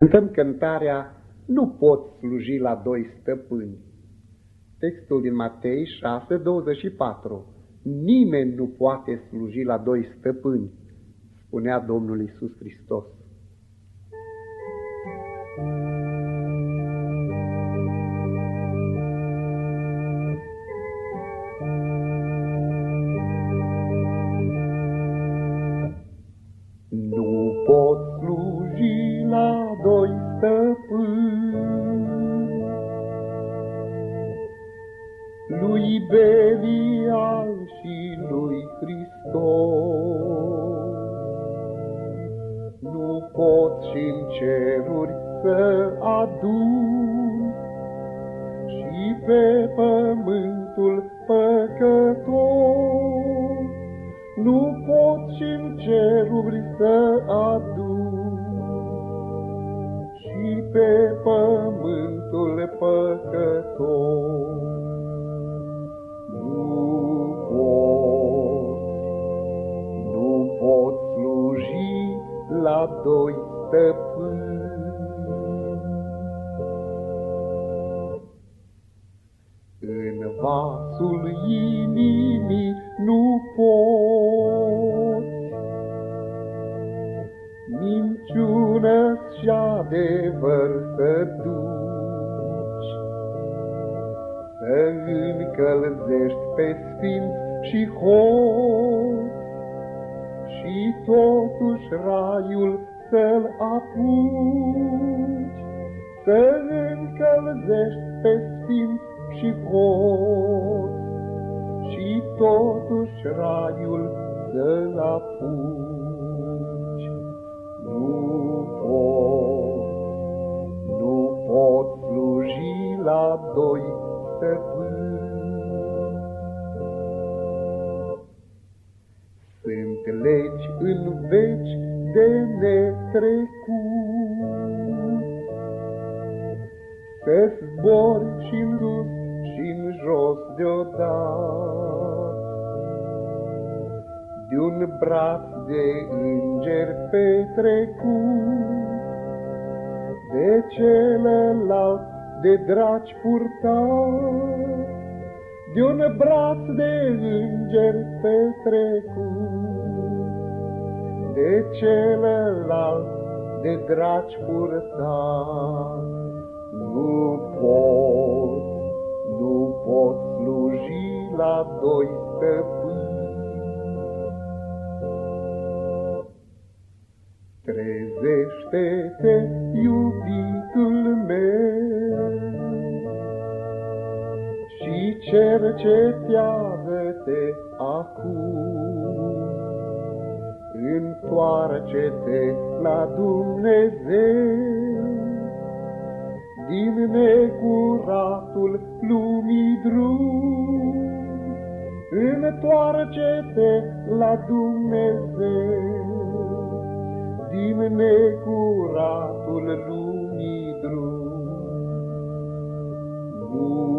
Cântăm cântarea Nu pot sluji la doi stăpâni. Textul din Matei 6:24. Nimeni nu poate sluji la doi stăpâni, spunea Domnul Iisus Hristos. Nu pot sluji la doi stăpâni, lui Belial și lui Hristos. Nu pot și-n ceruri să adun și pe pământul păcătos. Nu pot și-n ceruri să adun și pe pământul păcătos. Nu pot sluji la doi stăpâni. În vasul inimii nu poți minciună și adevăr să duci, să încălzești pe sfinți și hoți și totuși raiul să-l apuci, să încălzești pe sfinți și hoți și totuși raiul să-l apuci. Nu pot sluji la doi stăpâni. Sunt legi în veci de netrecut, să zbori și-n sus și-n jos deodată, de-un braț de înger petrecut, de celălalt de draci purtat, de-un braț de înger petrecut, de celălalt de draci purtat. Nu pot sluji la doi stăpâni. Trezește-te, iubitul meu, și cercetează-te acum. Întoarce-te la Dumnezeu din necuratul lumii drum. Întoarce-te la Dumnezeu din necuratul lumii drum.